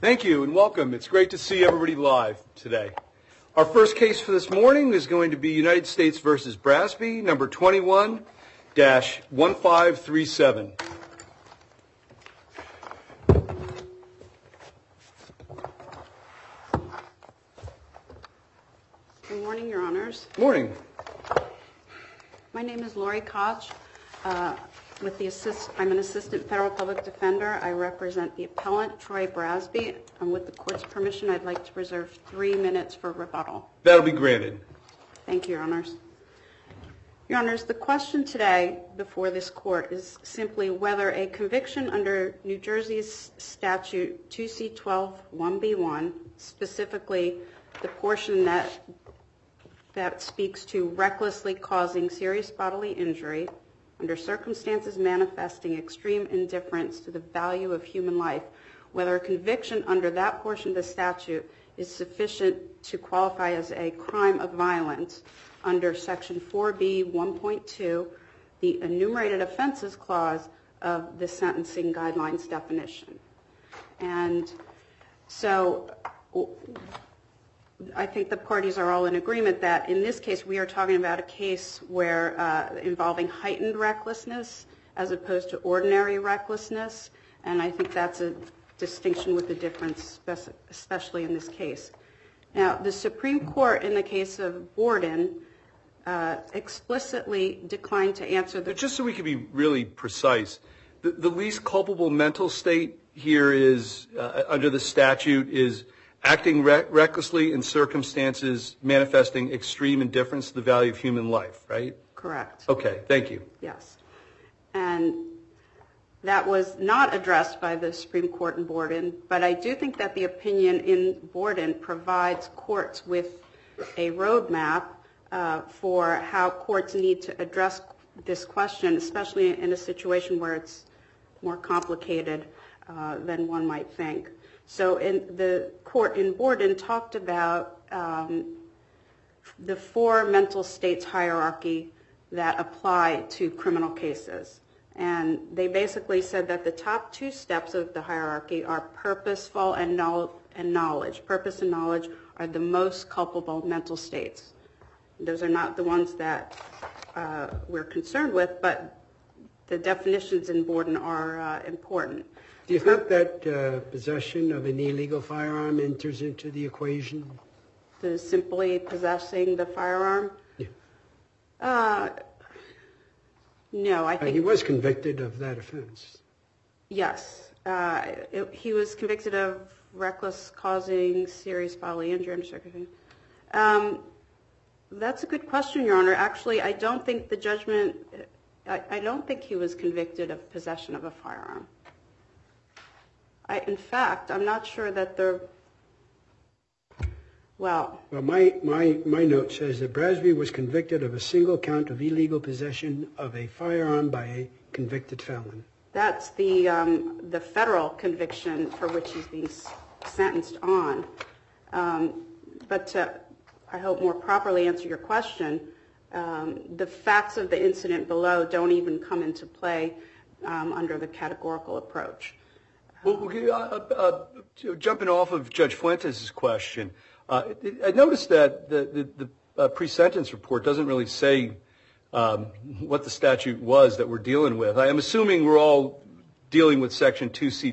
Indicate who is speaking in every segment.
Speaker 1: Thank you and welcome. It's great to see everybody live today. Our first case for this morning is going to be United States v. Brasby, number 21-1537.
Speaker 2: Good morning, Your Honors.
Speaker 1: Morning.
Speaker 2: My name is Lori Koch. I'm an assistant federal public defender. I represent the appellant, Troy Brasby. And with the court's permission, I'd like to reserve 3 minutes for rebuttal.
Speaker 1: That'll be granted.
Speaker 2: Thank you, Your Honors. Your Honors, the question today before this court is simply whether a conviction under New Jersey's statute 2C12-1B1, specifically the portion that speaks to recklessly causing serious bodily injury under circumstances manifesting extreme indifference to the value of human life, whether a conviction under that portion of the statute is sufficient to qualify as a crime of violence under Section 4B1.2, the enumerated offenses clause of the sentencing guidelines definition. And so I think the parties are all in agreement that in this case we are talking about a case where involving heightened recklessness as opposed to ordinary recklessness, and I think that's a distinction with a difference, especially in this case. Now, the Supreme Court in the case of Borden explicitly declined to answer the...
Speaker 1: Just so we can be really precise, the least culpable mental state here is, under the statute, is acting recklessly in circumstances manifesting extreme indifference to the value of human life, right?
Speaker 2: Correct.
Speaker 1: Okay, thank you.
Speaker 2: Yes. And that was not addressed by the Supreme Court in Borden, but I do think that the opinion in Borden provides courts with a roadmap for how courts need to address this question, especially in a situation where it's more complicated than one might think. So the court in Borden talked about the 4 mental states hierarchy that apply to criminal cases. And they basically said that the top 2 steps of the hierarchy are purposeful and knowledge. Purpose and knowledge are the most culpable mental states. Those are not the ones that we're concerned with, but the definitions in Borden are important.
Speaker 3: Do you think that possession of an illegal firearm enters into the equation?
Speaker 2: Simply possessing the firearm?
Speaker 3: Yeah.
Speaker 2: No, I think...
Speaker 3: He was convicted of that offense.
Speaker 2: Yes. He was convicted of reckless causing serious bodily injury under circumstances. That's a good question, Your Honor. Actually, I don't think the judgment... I don't think he was convicted of possession of a firearm. In fact, I'm not sure that the... Well,
Speaker 3: my note says that Brasby was convicted of a single count of illegal possession of a firearm by a convicted felon.
Speaker 2: That's the federal conviction for which he's being sentenced on. But to, I hope, more properly answer your question, the facts of the incident below don't even come into play under the categorical approach.
Speaker 1: Well, jumping off of Judge Fuentes' question, I noticed that the pre-sentence report doesn't really say what the statute was that we're dealing with. I am assuming we're all dealing with Section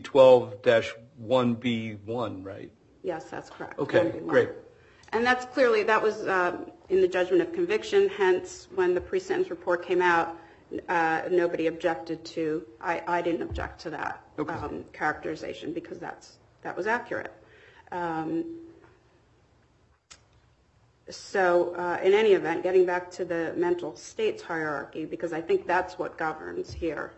Speaker 1: 2C12-1B1, right?
Speaker 2: Yes, that's correct.
Speaker 1: Okay, great.
Speaker 2: And that's clearly, that was in the judgment of conviction, hence when the pre-sentence report came out, nobody objected to, I didn't object to that characterization because that was accurate. So in any event, getting back to the mental states hierarchy, because I think that's what governs here,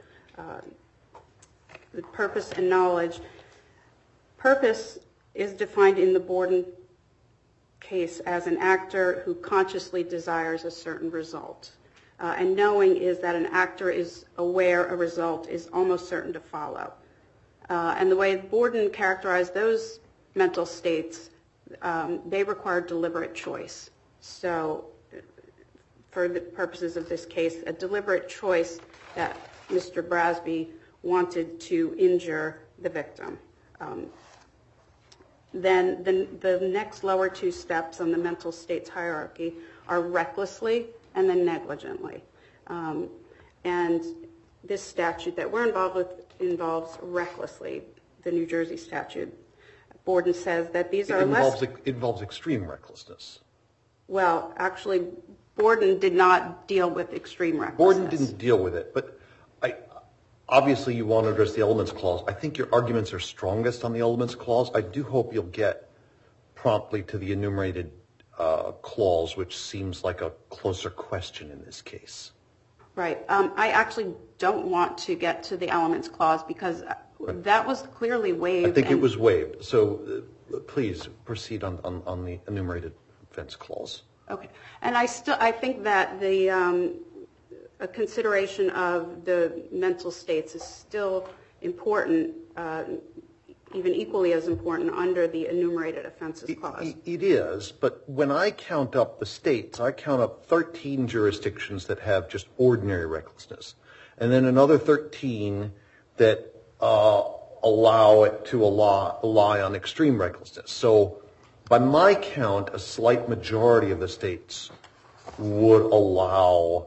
Speaker 2: the purpose and knowledge. Purpose is defined in the Borden case as an actor who consciously desires a certain result. And knowing is that an actor is aware a result is almost certain to follow. And the way Borden characterized those mental states, they require deliberate choice. So for the purposes of this case, a deliberate choice that Mr. Brasby wanted to injure the victim. then the next lower two steps on the mental states hierarchy are recklessly and then negligently. And this statute that we're involved with involves recklessly, the New Jersey statute. Borden says that these are less...
Speaker 4: It involves extreme recklessness.
Speaker 2: Well, actually, Borden did not deal with extreme recklessness.
Speaker 4: Borden didn't deal with it, but obviously you want to address the elements clause. I think your arguments are strongest on the elements clause. I do hope you'll get promptly to the enumerated clause, which seems like a closer question in this case.
Speaker 2: Right. I actually don't want to get to the elements clause because that was clearly waived.
Speaker 4: I think it was waived. So please proceed on the enumerated offense clause.
Speaker 2: Okay. And I think that the a consideration of the mental states is still important, even equally as important under the enumerated offenses clause.
Speaker 4: It is, but when I count up the states, I count up 13 jurisdictions that have just ordinary recklessness, and then another 13 that allow it to rely on extreme recklessness. So by my count, a slight majority of the states would allow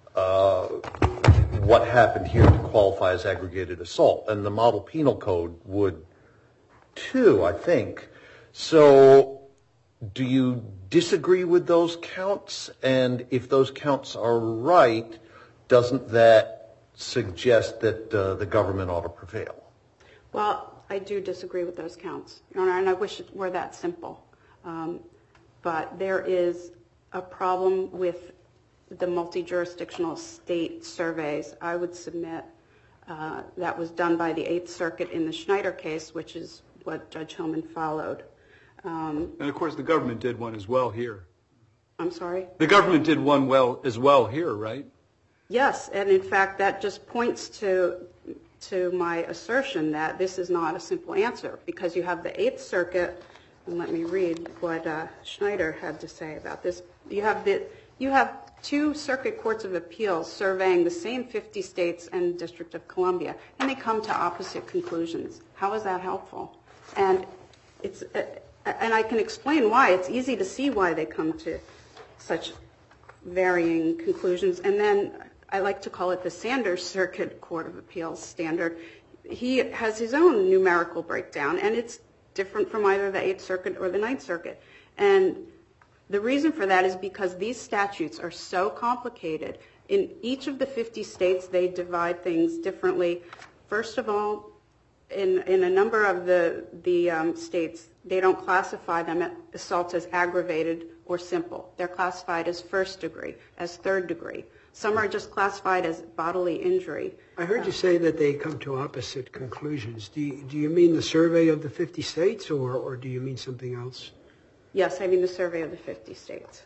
Speaker 4: what happened here to qualify as aggravated assault, and the model penal code would too, I think. So do you disagree with those counts? And if those counts are right, doesn't that suggest that the government ought to prevail?
Speaker 2: Well, I do disagree with those counts, Your Honor, and I wish it were that simple. But there is a problem with the multi-jurisdictional state surveys. I would submit that was done by the Eighth Circuit in the Schneider case, which is what Judge Hillman followed.
Speaker 1: And, of course, the government did one as well here.
Speaker 2: I'm sorry?
Speaker 1: The government did one as well here, right?
Speaker 2: Yes, and in fact, that just points to my assertion that this is not a simple answer, because you have the Eighth Circuit, and let me read what Schneider had to say about this. You have two circuit courts of appeals surveying the same 50 states and District of Columbia, and they come to opposite conclusions. How is that helpful? And I can explain why. It's easy to see why they come to such varying conclusions. And then I like to call it the Sanders Circuit Court of Appeals standard. He has his own numerical breakdown, and it's different from either the Eighth Circuit or the Ninth Circuit. And the reason for that is because these statutes are so complicated. In each of the 50 states, they divide things differently. First of all, in a number of the states, they don't classify them assaults as aggravated or simple. They're classified as first degree, as third degree. Some are just classified as bodily injury.
Speaker 3: I heard you say that they come to opposite conclusions. Do you mean the survey of the 50 states, or do you mean something else?
Speaker 2: Yes, I mean the survey of the 50 states.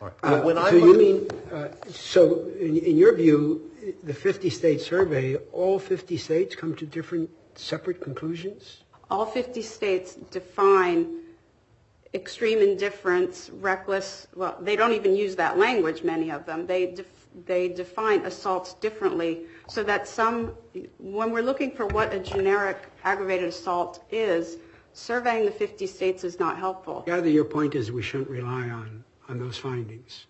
Speaker 3: So in your view, the 50-state survey, all 50 states come to different separate conclusions?
Speaker 2: All 50 states define extreme indifference, reckless. Well, they don't even use that language, many of them. They define assaults differently, so that when we're looking for what a generic aggravated assault is, surveying the 50 states is not helpful.
Speaker 3: I gather your point is we shouldn't rely on those findings.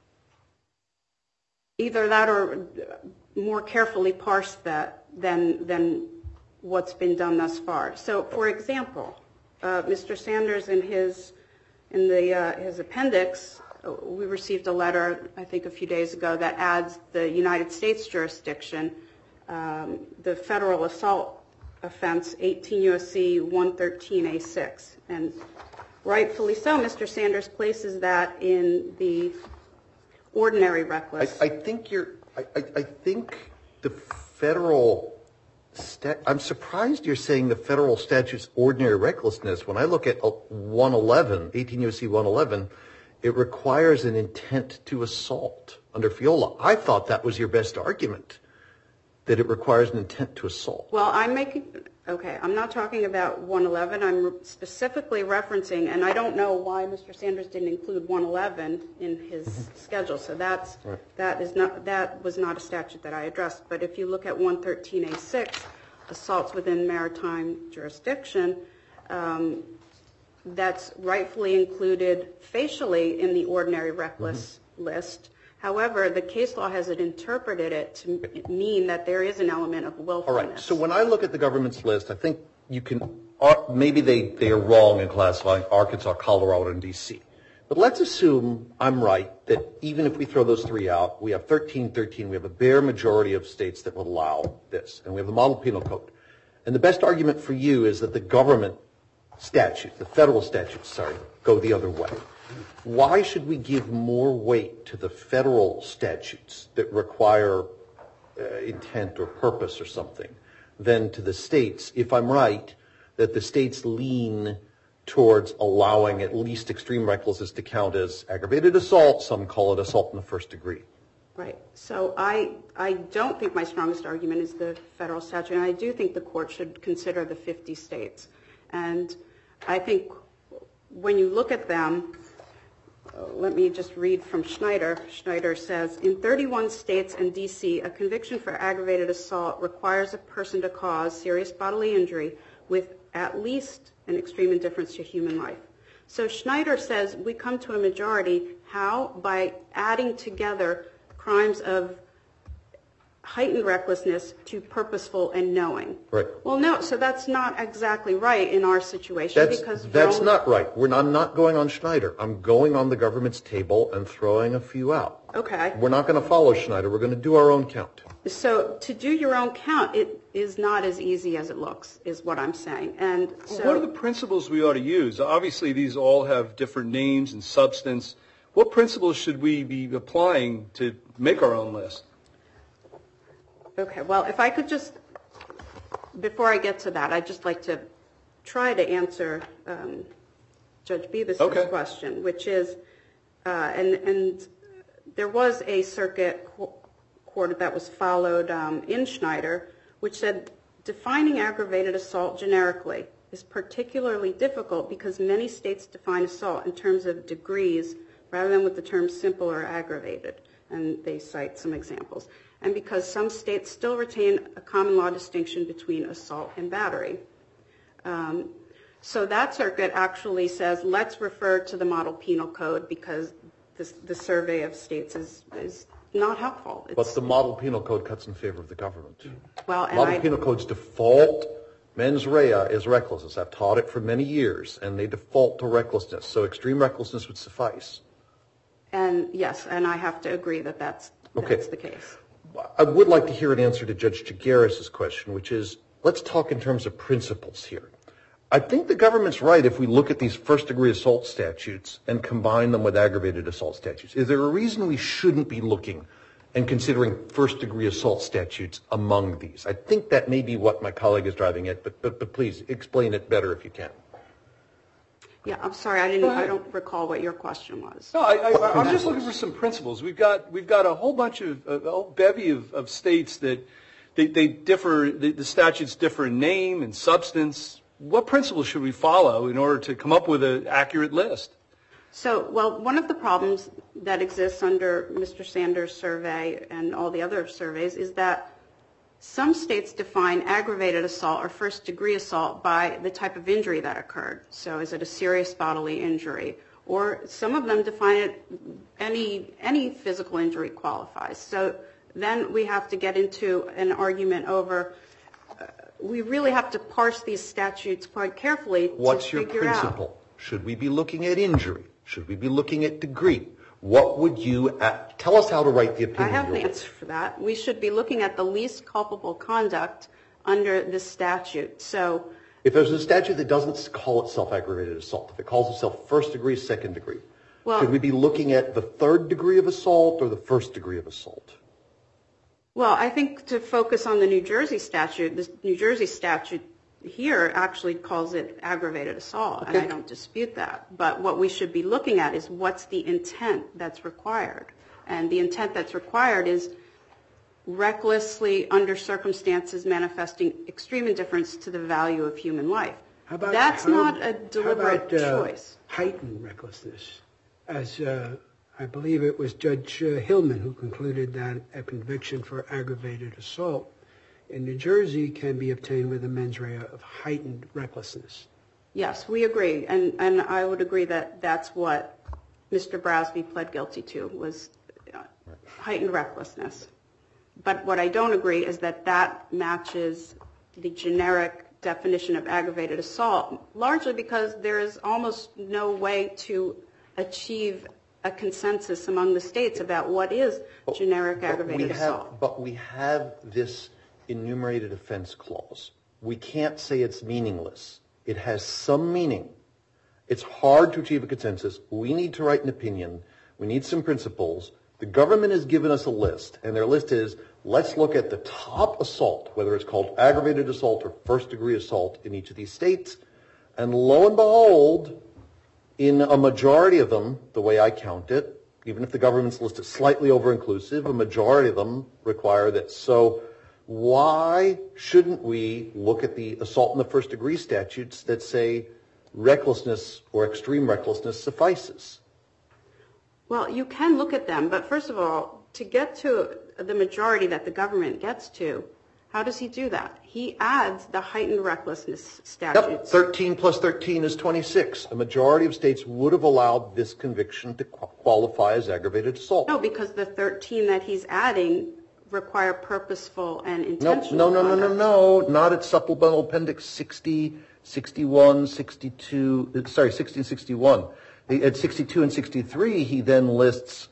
Speaker 2: Either that or more carefully parse that than what's been done thus far. So, for example, Mr. Sanders in his appendix, we received a letter, I think a few days ago, that adds the United States jurisdiction, the federal assault offense, 18 U.S.C. 113A6. And rightfully so, Mr. Sanders places that in the ordinary reckless.
Speaker 4: I think the federal I'm surprised you're saying the federal statute's ordinary recklessness. When I look at 111, 18 U.S.C. 111, it requires an intent to assault under FIOLA. I thought that was your best argument, that it requires an intent to assault.
Speaker 2: Well, I'm not talking about 111. I'm specifically referencing, and I don't know why Mr. Sanders didn't include 111 in his schedule. So that was not a statute that I addressed. But if you look at 113A6, assaults within maritime jurisdiction, that's rightfully included facially in the ordinary reckless list. However, the case law has interpreted it to mean that there is an element of willfulness.
Speaker 4: All right. So when I look at the government's list, I think you can, maybe they are wrong in classifying Arkansas, Colorado, and D.C. But let's assume I'm right, that even if we throw those three out, we have 13, we have a bare majority of states that would allow this, and we have the model penal code. And the best argument for you is that the government statutes, the federal statutes, go the other way. Why should we give more weight to the federal statutes that require intent or purpose or something than to the states, if I'm right, that the states lean towards allowing at least extreme recklessness to count as aggravated assault? Some call it assault in the first degree.
Speaker 2: Right. So I don't think my strongest argument is the federal statute, and I do think the court should consider the 50 states. And I think when you look at them, let me just read from Schneider. Schneider says, in 31 states and D.C., a conviction for aggravated assault requires a person to cause serious bodily injury with at least an extreme indifference to human life. So Schneider says we come to a majority. How? By adding together crimes of heightened recklessness to purposeful and knowing.
Speaker 4: Right.
Speaker 2: Well, no, so that's not exactly right in our situation.
Speaker 4: That's not right. I'm not going on Schneider. I'm going on the government's table and throwing a few out.
Speaker 2: Okay.
Speaker 4: We're not going to follow Schneider. We're going to do our own count.
Speaker 2: So to do your own count, it is not as easy as it looks, is what I'm saying. And so,
Speaker 1: what are the principles we ought to use? Obviously, these all have different names and substance. What principles should we be applying to make our own list?
Speaker 2: Okay, well, if I could just, before I get to that, I'd just like to try to answer Judge Bibas's question, which is, and there was a circuit court that was followed in Schneider, which said defining aggravated assault generically is particularly difficult because many states define assault in terms of degrees rather than with the terms simple or aggravated. And they cite some examples. And because some states still retain a common law distinction between assault and battery. So that circuit actually says, let's refer to the model penal code because the survey of states is not helpful.
Speaker 4: But the model penal code cuts in favor of the government.
Speaker 2: Well, and
Speaker 4: model penal code's default mens rea is recklessness. I've taught it for many years, and they default to recklessness. So extreme recklessness would suffice.
Speaker 2: And yes, and I have to agree that that's the case.
Speaker 4: I would like to hear an answer to Judge Chigares' question, which is, let's talk in terms of principles here. I think the government's right if we look at these first-degree assault statutes and combine them with aggravated assault statutes. Is there a reason we shouldn't be looking and considering first-degree assault statutes among these? I think that may be what my colleague is driving at, but please explain it better if you can.
Speaker 2: Yeah, I'm sorry, I don't recall what your question was.
Speaker 1: No, I'm just looking for some principles. We've got a whole bunch of a whole bevy of states that they differ. The statutes differ in name and substance. What principles should we follow in order to come up with an accurate list?
Speaker 2: So, well, one of the problems that exists under Mr. Sanders' survey and all the other surveys is that some states define aggravated assault or first-degree assault by the type of injury that occurred. So is it a serious bodily injury? Or some of them define it, any physical injury qualifies. So then we have to get into an argument over, we really have to parse these statutes quite carefully to figure out.
Speaker 4: What's your principle? Should we be looking at injury? Should we be looking at degree? What would you tell us how to write the opinion?
Speaker 2: I have an answer for that. We should be looking at the least culpable conduct under the statute. So
Speaker 4: if there's a statute that doesn't call itself aggravated assault, if it calls itself first degree, second degree, should we be looking at the third degree of assault or the first degree of assault?
Speaker 2: Well, I think to focus on the New Jersey statute, the New Jersey statute here actually calls it aggravated assault, and I don't dispute that. But what we should be looking at is what's the intent that's required. And the intent that's required is recklessly, under circumstances, manifesting extreme indifference to the value of human life. That's not a deliberate choice.
Speaker 3: Heightened recklessness, as I believe it was Judge Hillman who concluded that a conviction for aggravated assault in New Jersey can be obtained with a mens rea of heightened recklessness.
Speaker 2: Yes, we agree. And I would agree that that's what Mr. Brasby pled guilty to, was heightened recklessness. But what I don't agree is that that matches the generic definition of aggravated assault, largely because there is almost no way to achieve a consensus among the states about what is generic aggravated assault.
Speaker 4: But we have this enumerated offense clause. We can't say it's meaningless. It has some meaning. It's hard to achieve a consensus. We need to write an opinion. We need some principles. The government has given us a list, and their list is, let's look at the top assault, whether it's called aggravated assault or first-degree assault in each of these states. And lo and behold, in a majority of them, the way I count it, even if the government's list is slightly over-inclusive, a majority of them require this. So why shouldn't we look at the assault in the first-degree statutes that say recklessness or extreme recklessness suffices?
Speaker 2: Well, you can look at them, but first of all, to get to the majority that the government gets to, how does he do that? He adds the heightened recklessness statutes.
Speaker 4: Yep, 13 plus 13 is 26. A majority of states would have allowed this conviction to qualify as aggravated assault.
Speaker 2: No, because the 13 that he's adding require purposeful and intentional conduct.
Speaker 4: No, not at Supplemental Appendix 60, 61, 62, sorry, 60 and 61. At 62 and 63, he then lists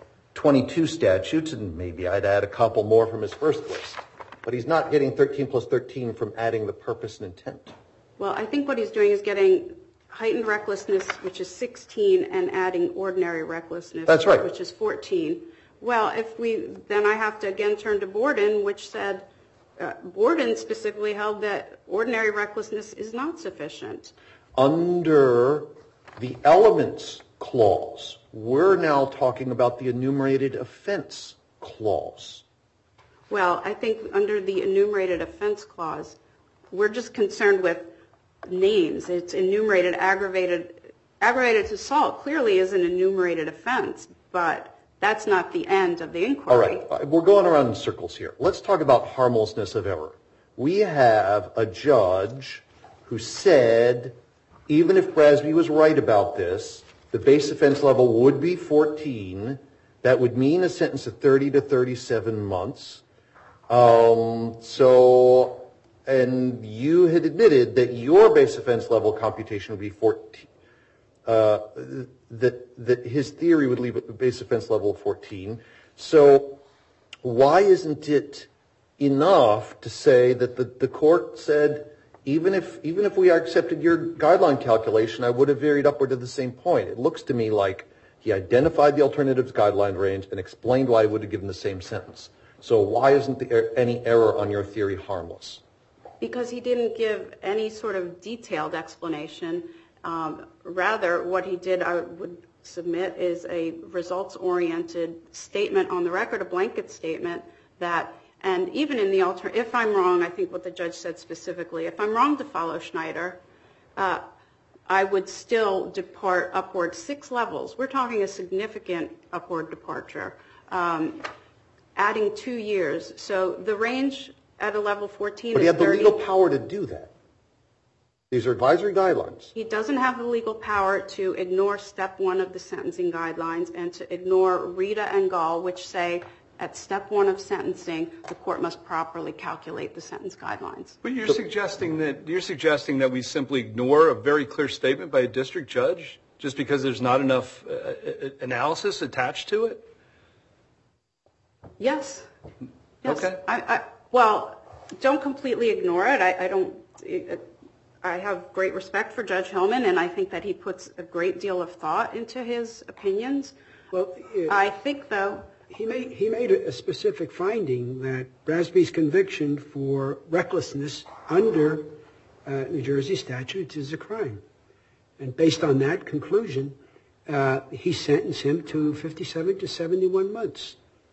Speaker 4: 22 statutes, and maybe I'd add a couple more from his first list. But he's not getting 13 plus 13 from adding the purpose and intent.
Speaker 2: Well, I think what he's doing is getting heightened recklessness, which is 16, and adding ordinary recklessness,
Speaker 4: That's right,
Speaker 2: which is 14. Well, then I have to again turn to Borden, which said, Borden specifically held that ordinary recklessness is not sufficient.
Speaker 4: Under the elements clause, we're now talking about the enumerated offense clause.
Speaker 2: Well, I think under the enumerated offense clause, we're just concerned with names. It's enumerated, aggravated assault clearly is an enumerated offense, but that's not the end of the inquiry.
Speaker 4: All right, we're going around in circles here. Let's talk about harmlessness of error. We have a judge who said, even if Brasby was right about this, the base offense level would be 14. That would mean a sentence of 30 to 37 months. And you had admitted that your base offense level computation would be 14. That his theory would leave a base offense level of 14. So why isn't it enough to say that the court said, even if we accepted your guideline calculation, I would have varied upward to the same point? It looks to me like he identified the alternatives guideline range and explained why he would have given the same sentence. So why isn't any error on your theory harmless?
Speaker 2: Because he didn't give any sort of detailed explanation. Rather, what he did, I would submit, is a results-oriented statement on the record, a blanket statement that, and even in the if I'm wrong, I think what the judge said specifically, if I'm wrong to follow Schneider, I would still depart upward 6 levels. We're talking a significant upward departure, adding 2 years. So the range at a level 14 is 30.
Speaker 4: But he had the legal power to do that. These are advisory guidelines.
Speaker 2: He doesn't have the legal power to ignore step 1 of the sentencing guidelines and to ignore Rita and Gall, which say at step 1 of sentencing, the court must properly calculate the sentence guidelines.
Speaker 1: But you're suggesting that we simply ignore a very clear statement by a district judge just because there's not enough analysis attached to it?
Speaker 2: Yes.
Speaker 1: Okay.
Speaker 2: Well, don't completely ignore it. I have great respect for Judge Hillman, and I think that he puts a great deal of thought into his opinions.
Speaker 3: Well,
Speaker 2: I think, though,
Speaker 3: he made a specific finding that Brasby's conviction for recklessness under New Jersey statutes is a crime. And based on that conclusion, he sentenced him to 57 to 71 months.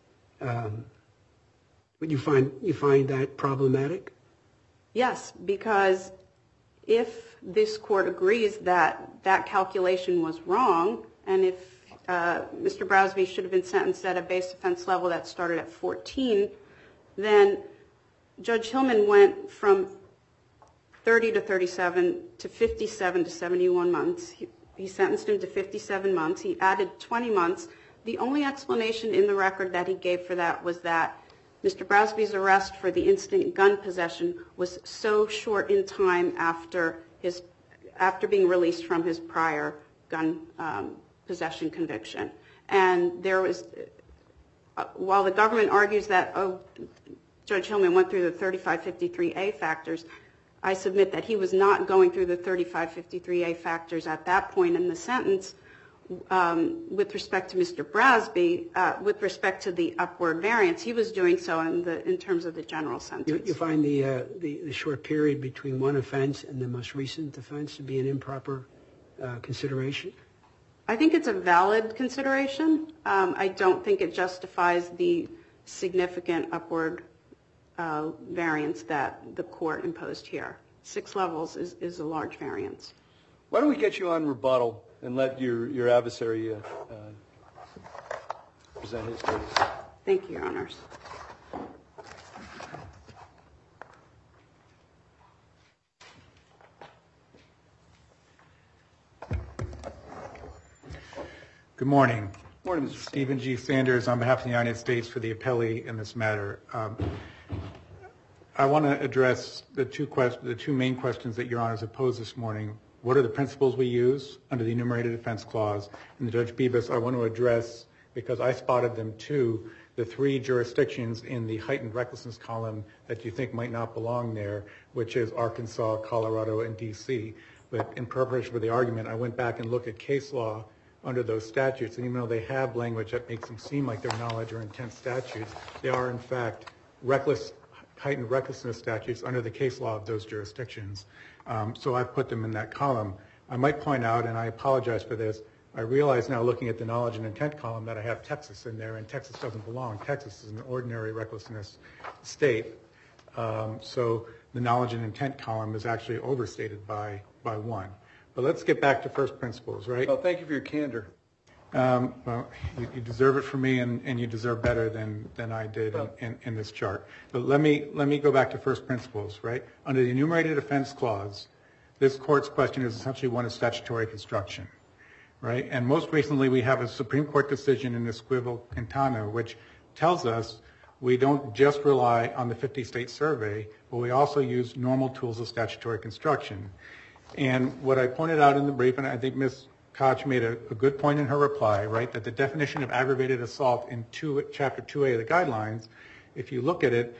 Speaker 3: Would you find that problematic?
Speaker 2: Yes, because if this court agrees that that calculation was wrong, and if Mr. Brasby should have been sentenced at a base offense level that started at 14, then Judge Hillman went from 30 to 37 to 57 to 71 months. He sentenced him to 57 months. He added 20 months. The only explanation in the record that he gave for that was that Mr. Brasby's arrest for the instant gun possession was so short in time after being released from his prior gun possession conviction. And there was, while the government argues that, Judge Hillman went through the 3553A factors, I submit that he was not going through the 3553A factors at that point in the sentence with respect to Mr. Brasby, with respect to the upward variance. He was doing so in terms of the general sentence.
Speaker 3: You find the short period between one offense and the most recent offense to be an improper consideration?
Speaker 2: I think it's a valid consideration. I don't think it justifies the significant upward variance that the court imposed here. 6 levels is a large variance.
Speaker 1: Why don't we get you on rebuttal and let your adversary present his case?
Speaker 2: Thank you, Your Honors.
Speaker 5: Good morning.
Speaker 1: Morning, Mr.
Speaker 5: Stephen G. Sanders on behalf of the United States for the appellee in this matter. I want to address the two main questions that Your Honors have posed this morning. What are the principles we use under the enumerated offense clause? And Judge Bibas, I want to address, because I spotted them too, the 3 jurisdictions in the heightened recklessness column that you think might not belong there, which is Arkansas, Colorado, and D.C. But in preparation for the argument, I went back and looked at case law under those statutes, and even though they have language that makes them seem like they're knowledge or intent statutes, they are in fact heightened recklessness statutes under the case law of those jurisdictions. So I've put them in that column. I might point out, and I apologize for this, I realize now looking at the knowledge and intent column that I have Texas in there, and Texas doesn't belong. Texas is an ordinary recklessness state. So the knowledge and intent column is actually overstated by 1. But let's get back to first principles, right?
Speaker 1: Well, thank you for your candor.
Speaker 5: Well, you deserve it from me, and you deserve better than I did in this chart. But let me go back to first principles, right? Under the enumerated offense clause, this court's question is essentially one of statutory construction, right? And most recently, we have a Supreme Court decision in Esquivel-Quintana, which tells us we don't just rely on the 50-state survey, but we also use normal tools of statutory construction. And what I pointed out in the brief, and I think Ms. Koch made a good point in her reply, right, that the definition of aggravated assault in Chapter 2A of the guidelines, if you look at it,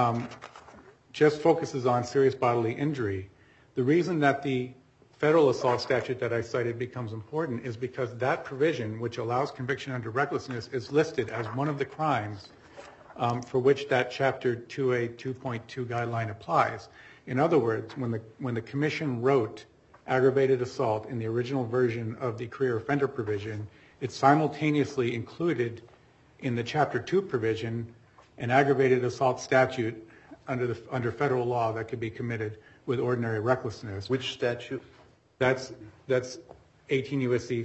Speaker 5: just focuses on serious bodily injury. The reason that the federal assault statute that I cited becomes important is because that provision, which allows conviction under recklessness, is listed as one of the crimes for which that Chapter 2A 2.2 guideline applies. In other words, when the commission wrote aggravated assault in the original version of the career offender provision, it simultaneously included in the Chapter 2 provision an aggravated assault statute under federal law that could be committed with ordinary recklessness.
Speaker 4: Which statute?
Speaker 5: That's 18 U.S.C.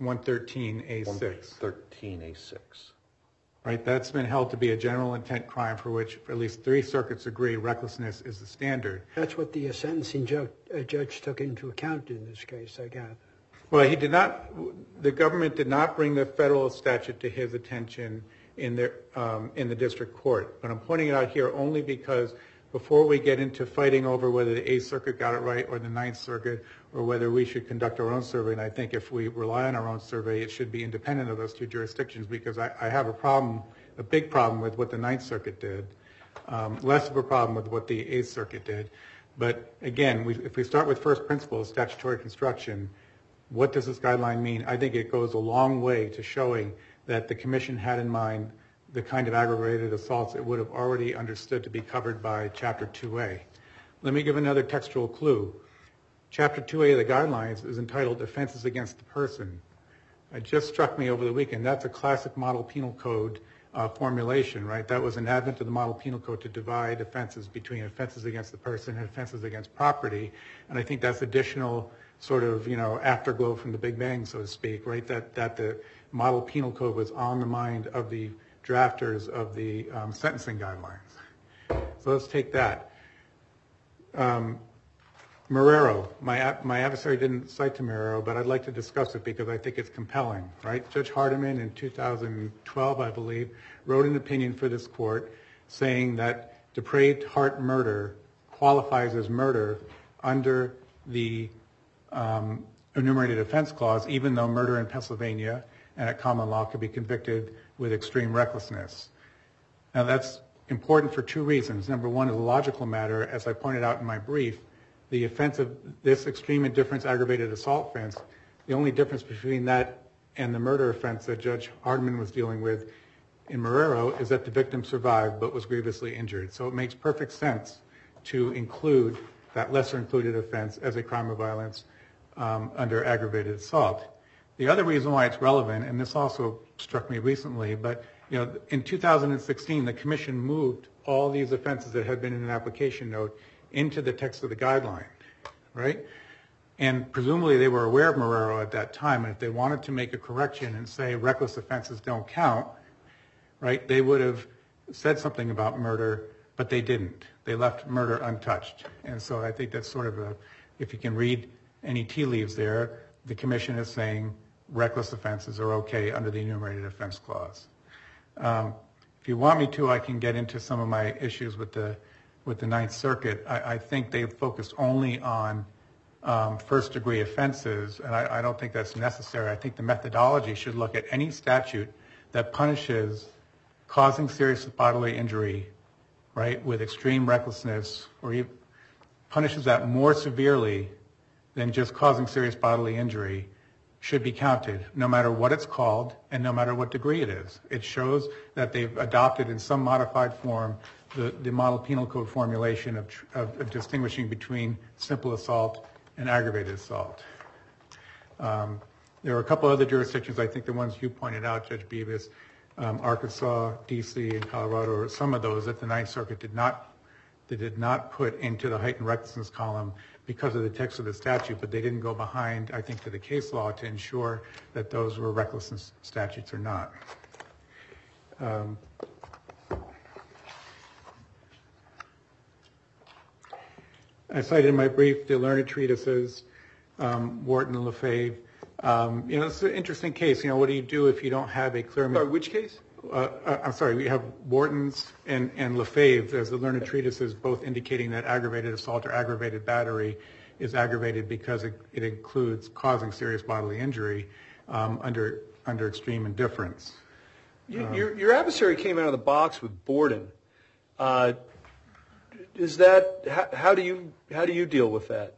Speaker 5: 113A6.
Speaker 4: 113A6.
Speaker 5: Right, that's been held to be a general intent crime for which at least 3 circuits agree recklessness is the standard.
Speaker 3: That's what the sentencing judge took into account in this case, I gather.
Speaker 5: Well, he did not. The government did not bring the federal statute to his attention in the district court. But I'm pointing it out here only because before we get into fighting over whether the 8th Circuit got it right or the 9th Circuit or whether we should conduct our own survey, and I think if we rely on our own survey, it should be independent of those 2 jurisdictions because I have a big problem with what the 9th Circuit did, less of a problem with what the 8th Circuit did. But again, if we start with first principles, statutory construction, what does this guideline mean? I think it goes a long way to showing that the commission had in mind the kind of aggravated assaults it would have already understood to be covered by Chapter 2A. Let me give another textual clue. Chapter 2A of the guidelines is entitled Offenses Against the Person. It just struck me over the weekend. That's a classic model penal code formulation, right? That was an advent of the model penal code to divide offenses between offenses against the person and offenses against property. And I think that's additional sort of, afterglow from the Big Bang, so to speak, right? That the model penal code was on the mind of the drafters of the sentencing guidelines. So let's take that. Marrero, my adversary didn't cite to Marrero, but I'd like to discuss it because I think it's compelling, right? Judge Hardiman in 2012, I believe, wrote an opinion for this court saying that depraved heart murder qualifies as murder under the enumerated offense clause, even though murder in Pennsylvania and at common law could be convicted with extreme recklessness. Now that's important for two reasons. Number one, as a logical matter, as I pointed out in my brief, the offense of this extreme indifference aggravated assault offense, the only difference between that and the murder offense that Judge Hardiman was dealing with in Marrero is that the victim survived but was grievously injured. So it makes perfect sense to include that lesser included offense as a crime of violence under aggravated assault. The other reason why it's relevant, and this also struck me recently, but in 2016, the commission moved all these offenses that had been in an application note into the text of the guideline, right? And presumably they were aware of Marrero at that time, and if they wanted to make a correction and say reckless offenses don't count, right, they would have said something about murder, but they didn't. They left murder untouched. And so I think that's sort of if you can read any tea leaves there, the commission is saying reckless offenses are okay under the enumerated offense clause. If you want me to, I can get into some of my issues with the Ninth Circuit. I think they focused only on first degree offenses, and I don't think that's necessary. I think the methodology should look at any statute that punishes causing serious bodily injury, right, with extreme recklessness, or even punishes that more severely than just causing serious bodily injury, should be counted, no matter what it's called and no matter what degree it is. It shows that they've adopted in some modified form the model penal code formulation of distinguishing between simple assault and aggravated assault. There are a couple other jurisdictions, I think the ones you pointed out, Judge Bevis, Arkansas, D.C., and Colorado, or some of those that the Ninth Circuit did not put into the heightened recklessness column because of the text of the statute, but they didn't go behind, I think, to the case law to ensure that those were recklessness statutes or not. I cited in my brief the learned treatises, Wharton and Lefebvre. It's an interesting case. What do you do if you don't have a clear...
Speaker 1: Sorry, which case?
Speaker 5: I'm sorry, we have Wharton's and Lefebvre. There's the learned treatises both indicating that aggravated assault or aggravated battery is aggravated because it includes causing serious bodily injury under extreme indifference.
Speaker 1: Your adversary came out of the box with Borden. Is that how do you deal with that?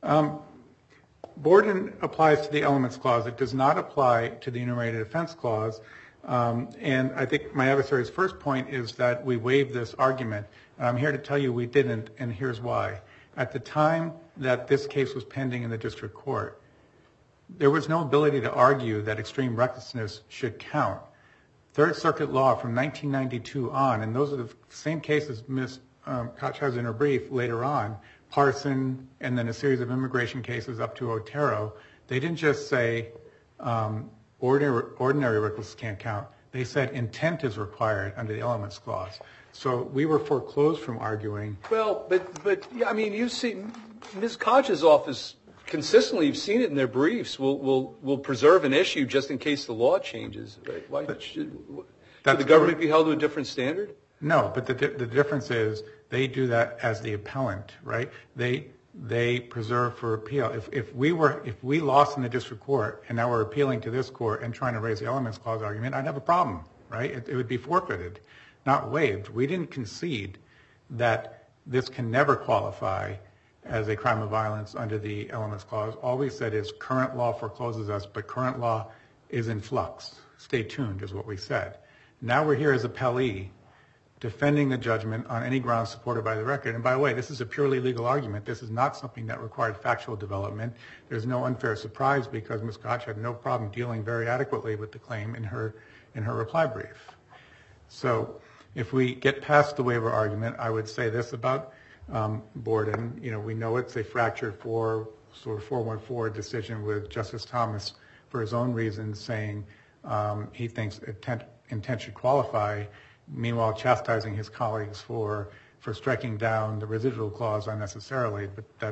Speaker 5: Borden applies to the elements clause. It does not apply to the enumerated offense clause. And I think my adversary's first point is that we waived this argument. And I'm here to tell you we didn't, and here's why. At the time that this case was pending in the district court, there was no ability to argue that extreme recklessness should count. Third Circuit law from 1992 on, and those are the same cases Ms. Koch has in her brief later on, Parson and then a series of immigration cases up to Otero, they didn't just say ordinary recklessness can't count. They said intent is required under the elements clause. So we were foreclosed from arguing.
Speaker 1: Well, but yeah, I mean, you've seen Ms. Koch's office consistently, you've seen it in their briefs, will preserve an issue just in case the law changes. Right? Why should the government be held to a different standard?
Speaker 5: No, but the difference is they do that as the appellant, right? They preserve for appeal. If we lost in the district court and now we're appealing to this court and trying to raise the elements clause argument, I'd have a problem, right? It would be forfeited, not waived. We didn't concede that this can never qualify as a crime of violence under the elements clause. All we said is current law forecloses us, but current law is in flux. Stay tuned is what we said. Now we're here as appellee defending the judgment on any grounds supported by the record. And by the way, this is a purely legal argument. This is not something that required factual development. There's no unfair surprise because Ms. Koch had no problem dealing very adequately with the claim in her reply brief. So if we get past the waiver argument, I would say this about Borden. We know it's a fractured 414 decision with Justice Thomas for his own reasons saying he thinks intent should qualify, meanwhile chastising his colleagues for striking down the residual clause unnecessarily. But that's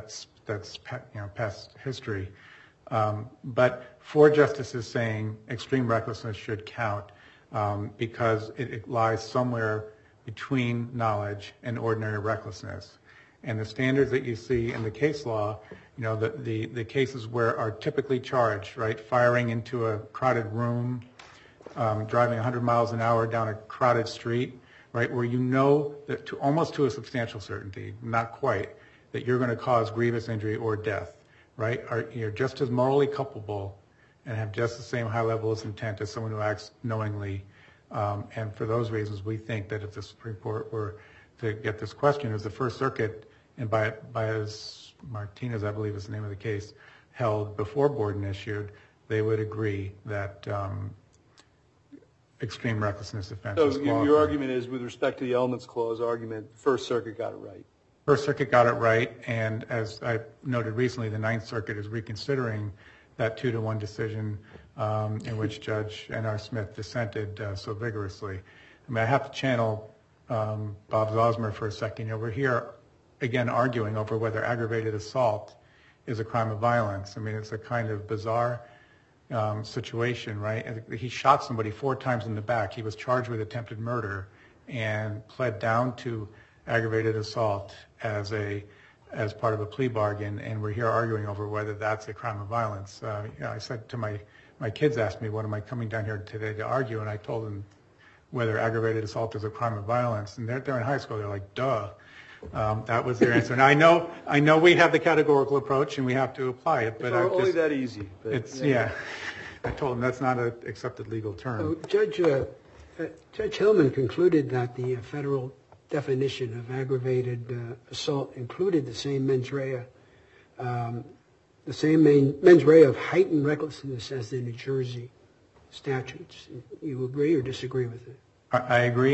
Speaker 5: that's past history. But 4 justices saying extreme recklessness should count because it lies somewhere between knowledge and ordinary recklessness. And the standards that you see in the case law, the cases where are typically charged, right, firing into a crowded room, driving 100 miles an hour down a crowded street, right, where that almost to a substantial certainty, not quite, that you're going to cause grievous injury or death, right? You're just as morally culpable and have just the same high level of intent as someone who acts knowingly. And for those reasons, we think that if the Supreme Court were to get this question, as the First Circuit, and Baez Martinez, I believe is the name of the case, held before Borden issued, they would agree that extreme recklessness offense is qualified. So your argument is, with respect to the Elements Clause argument, First Circuit got it right? First Circuit got it right, and as I noted recently, the Ninth Circuit is reconsidering that 2-1 decision in which Judge N.R. Smith dissented so vigorously. I mean, I have to channel Bob Zosmer for a second. We're here, again, arguing over whether aggravated assault is a crime of violence. I mean, it's a kind of bizarre situation, right? He shot somebody 4 times in the back. He was charged with attempted murder and pled down to aggravated assault as part of a plea bargain, and we're here arguing over whether that's a crime of violence. I said to my kids asked me, what am I coming down here today to argue? And I told them whether aggravated assault is a crime of violence. And they're in high school. They're like, duh. That was their answer. And I know we have the categorical approach and we have to apply it. But
Speaker 1: it's only that easy.
Speaker 5: Yeah. I told them that's not an accepted legal term.
Speaker 3: Judge Hillman concluded that the federal definition of aggravated assault included the same mens rea, mens rea of heightened recklessness as the New Jersey statutes. You agree or disagree with it?
Speaker 5: I agree.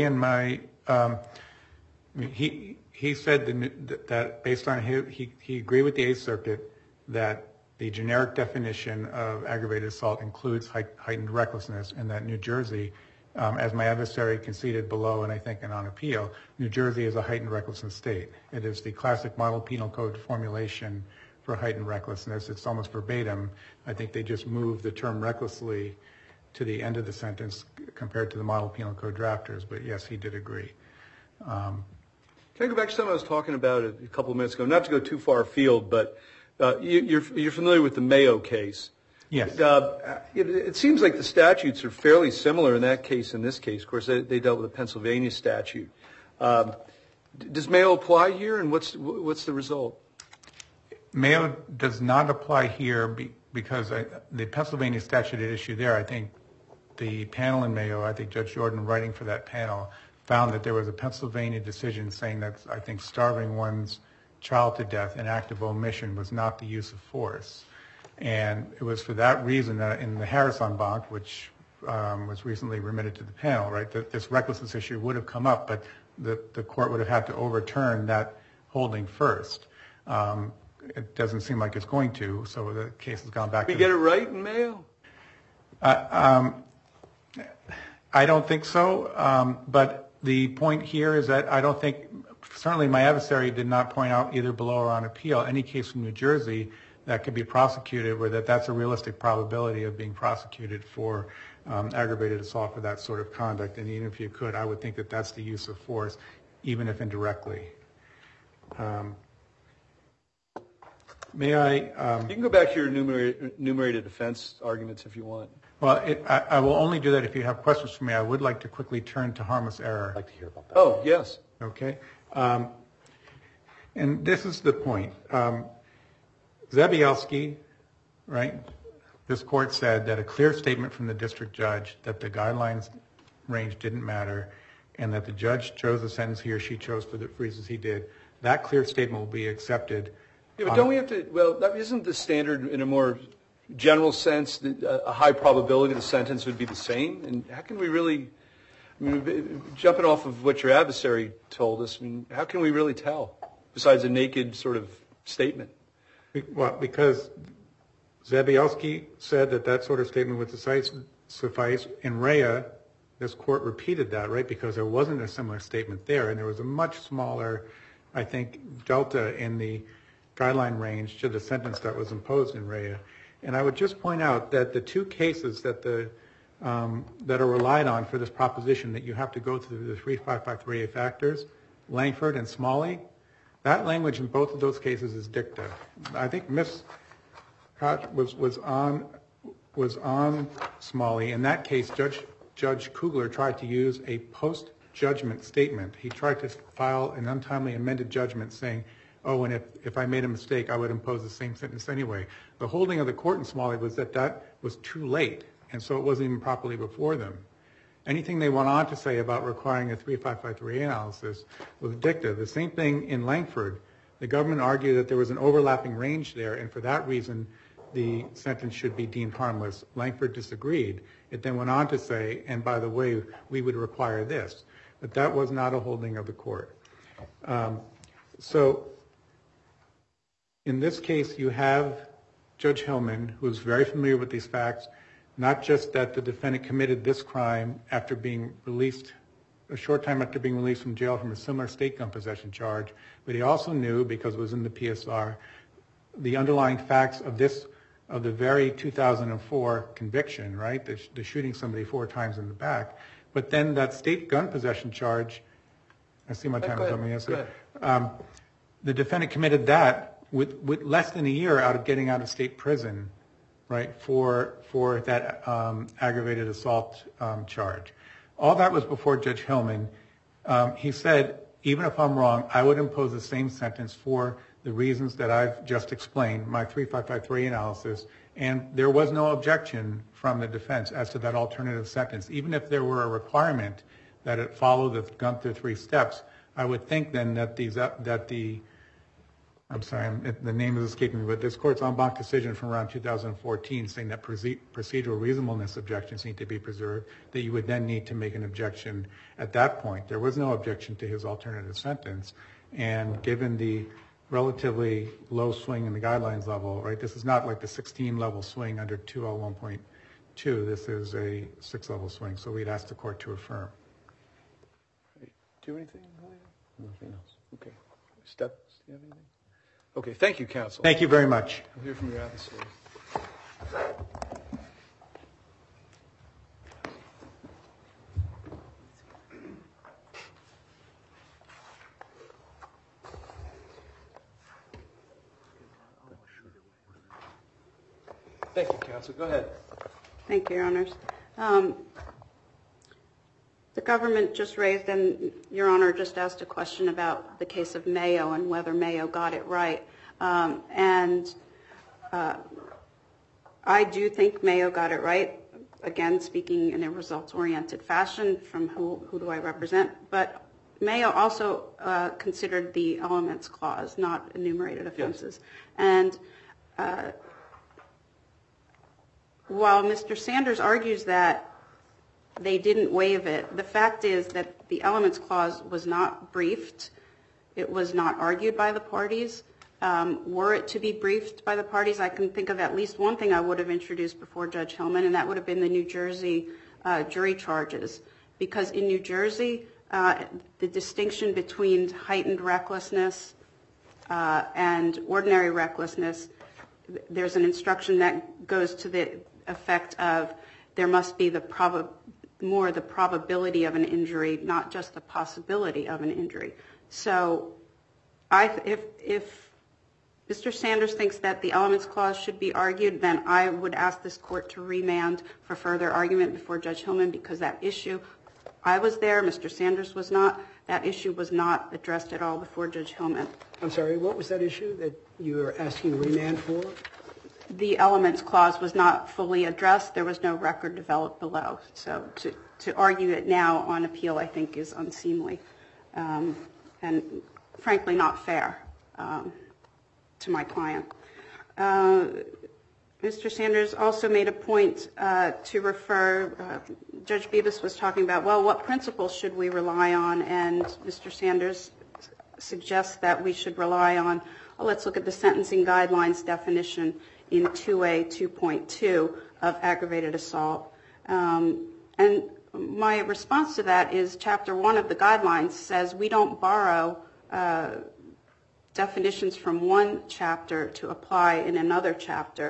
Speaker 5: He said that based on he agreed with the Eighth Circuit that the generic definition of aggravated assault includes heightened recklessness, and that New Jersey, as my adversary conceded below, and I think on appeal, New Jersey is a heightened recklessness state. It is the classic model penal code formulation for heightened recklessness. It's almost verbatim. I think they just moved the term recklessly to the end of the sentence compared to the model penal code drafters. But yes, he did agree.
Speaker 1: Can I go back to something I was talking about a couple of minutes ago? Not to go too far afield, but you're familiar with the Mayo case.
Speaker 5: Yes.
Speaker 1: It seems like the statutes are fairly similar in that case and this case. Of course, they dealt with a Pennsylvania statute. Does Mayo apply here, and what's the result?
Speaker 5: Mayo does not apply here because the Pennsylvania statute at issue there, I think the panel in Mayo, I think Judge Jordan writing for that panel, found that there was a Pennsylvania decision saying that I think starving one's child to death in act of omission was not the use of force. And it was for that reason that in the Harris en banc, which was recently remitted to the panel, right, that this recklessness issue would have come up, but the court would have had to overturn that holding first. It doesn't seem like it's going to, so the case has gone back.
Speaker 1: Did we get it right in Mayo?
Speaker 5: I don't think so, but the point here is that I don't think, certainly my adversary did not point out either below or on appeal any case from New Jersey that could be prosecuted where that's a realistic probability of being prosecuted for aggravated assault for that sort of conduct. And even if you could, I would think that that's the use of force, even if indirectly. May I?
Speaker 1: You can go back to your enumerated offense arguments if you want.
Speaker 5: Well, I will only do that if you have questions for me. I would like to quickly turn to harmless error.
Speaker 4: I'd like to hear about that.
Speaker 1: Oh, yes.
Speaker 5: Okay. And this is the point. Zabielski, right, this court said that a clear statement from the district judge that the guidelines range didn't matter and that the judge chose the sentence he or she chose for the reasons he did, that clear statement will be accepted.
Speaker 1: Yeah, but don't we have to, well, isn't the standard in a more general sense that a high probability the sentence would be the same? And how can we really, I mean, jumping off of what your adversary told us, I mean, how can we really tell besides a naked sort of statement?
Speaker 5: Well, because Zabielski said that sort of statement would suffice. In Rea, this court repeated that, right, because there wasn't a similar statement there, and there was a much smaller, I think, delta in the guideline range to the sentence that was imposed in Rea. And I would just point out that the two cases that that are relied on for this proposition that you have to go through the 3553A factors, Langford and Smalley, that language in both of those cases is dicta. I think Ms. Koch was on Smalley. In that case, Judge Kugler tried to use a post-judgment statement. He tried to file an untimely amended judgment saying, oh, and if I made a mistake, I would impose the same sentence anyway. The holding of the court in Smalley was that was too late, and so it wasn't even properly before them. Anything they went on to say about requiring a 3553A analysis was dicta. The same thing in Langford. The government argued that there was an overlapping range there, and for that reason, the sentence should be deemed harmless. Langford disagreed. It then went on to say, and by the way, we would require this. But that was not a holding of the court. So in this case, you have Judge Hillman, who's very familiar with these facts, not just that the defendant committed this crime after being released, a short time after being released from jail from a similar state gun possession charge, but he also knew, because it was in the PSR, the underlying facts of the very 2004 conviction, right? The shooting somebody 4 times in the back. But then that state gun possession charge, I see my time is up. Go ahead. The defendant committed that with less than a year out of getting out of state prison, right, for that aggravated assault charge. All that was before Judge Hillman. He said, even if I'm wrong, I would impose the same sentence for the reasons that I've just explained, my 3553 analysis, and there was no objection from the defense as to that alternative sentence. Even if there were a requirement that it follow the Gunther 3 steps, I would think then that the name is escaping me, but this court's en banc decision from around 2014 saying that procedural reasonableness objections need to be preserved, that you would then need to make an objection at that point. There was no objection to his alternative sentence, and given the relatively low swing in the guidelines level, right, this is not like the 16-level swing under 2L1.2. This is a 6-level swing, so we'd ask the court to affirm.
Speaker 1: Do anything? Nothing else. Okay. Steps, do you have anything? Okay, thank you, counsel.
Speaker 5: Thank you very much.
Speaker 1: We'll hear from your adversary. Thank you, counsel. Go ahead.
Speaker 2: Thank you, Your Honors. The government just raised, and Your Honor just asked a question about the case of Mayo and whether Mayo got it right. And I do think Mayo got it right, again, speaking in a results-oriented fashion from who do I represent. But Mayo also considered the elements clause, not enumerated offenses. Yes. And while Mr. Sanders argues that they didn't waive it, the fact is that the elements clause was not briefed. It was not argued by the parties. Were it to be briefed by the parties, I can think of at least one thing I would have introduced before Judge Hillman, and that would have been the New Jersey jury charges. Because in New Jersey, the distinction between heightened recklessness and ordinary recklessness, there's an instruction that goes to the effect of there must be the probability of an injury, not just the possibility of an injury. So if Mr. Sanders thinks that the elements clause should be argued, then I would ask this court to remand for further argument before Judge Hillman, because that issue, I was there, Mr. Sanders was not, that issue was not addressed at all before Judge Hillman.
Speaker 3: I'm sorry, what was that issue that you were asking remand for?
Speaker 2: The elements clause was not fully addressed. There was no record developed below. So to argue it now on appeal, I think, is unseemly and frankly not fair to my client. Mr. Sanders also made a point to refer, Judge Bevis was talking about, well, what principles should we rely on? And Mr. Sanders suggests that we should rely on, well, let's look at the sentencing guidelines definition in 2A 2.2 of aggravated assault. And my response to that is Chapter 1 of the guidelines says we don't borrow definitions from one chapter to apply in another chapter.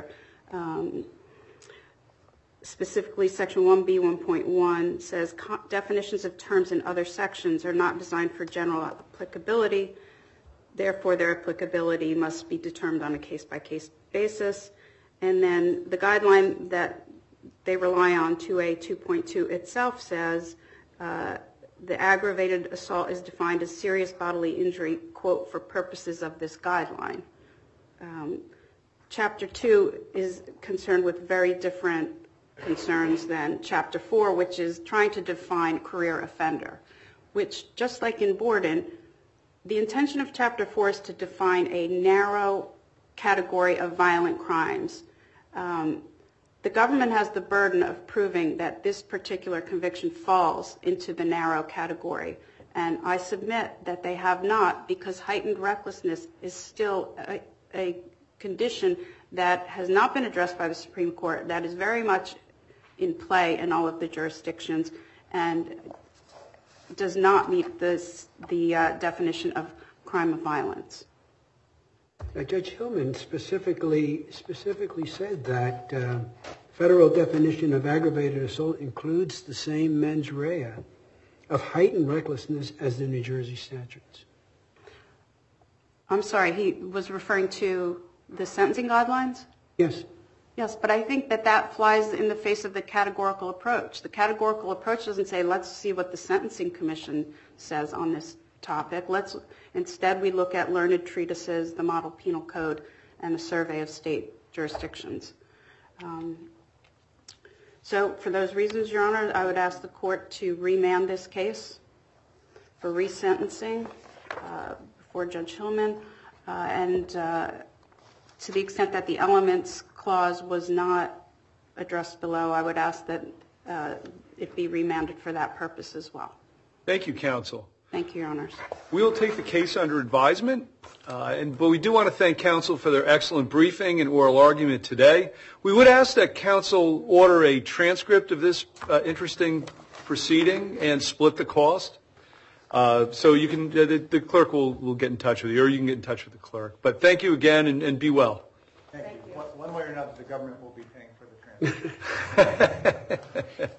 Speaker 2: Specifically, Section 1B 1.1 says definitions of terms in other sections are not designed for general applicability. Therefore, their applicability must be determined on a case-by-case basis. And then the guideline that they rely on, 2A 2.2 itself, says the aggravated assault is defined as serious bodily injury, quote, for purposes of this guideline. Chapter 2 is concerned with very different concerns than Chapter 4, which is trying to define career offender, which, just like in Borden, the intention of Chapter 4 is to define a narrow category of violent crimes. The government has the burden of proving that this particular conviction falls into the narrow category, and I submit that they have not, because heightened recklessness is still a condition that has not been addressed by the Supreme Court, that is very much in play in all of the jurisdictions, and does not meet the definition of crime of violence.
Speaker 3: Judge Hillman specifically said that federal definition of aggravated assault includes the same mens rea of heightened recklessness as the New Jersey statutes.
Speaker 2: I'm sorry, he was referring to the sentencing guidelines?
Speaker 3: Yes.
Speaker 2: Yes, but I think that flies in the face of the categorical approach. The categorical approach doesn't say, let's see what the Sentencing Commission says on this topic. Instead, we look at learned treatises, the Model Penal Code, and the Survey of State Jurisdictions. So for those reasons, Your Honor, I would ask the court to remand this case for resentencing before Judge Hillman, and to the extent that the elements clause was not addressed below, I would ask that it be remanded for that purpose as well.
Speaker 1: Thank you, counsel.
Speaker 2: Thank you, Your Honors.
Speaker 1: We will take the case under advisement, but we do want to thank counsel for their excellent briefing and oral argument today. We would ask that counsel order a transcript of this interesting proceeding and split the cost. So you can, the clerk will get in touch with you, or you can get in touch with the clerk. But thank you again, and be well.
Speaker 5: Thank you. One way or another, the government will be paying for the transcript.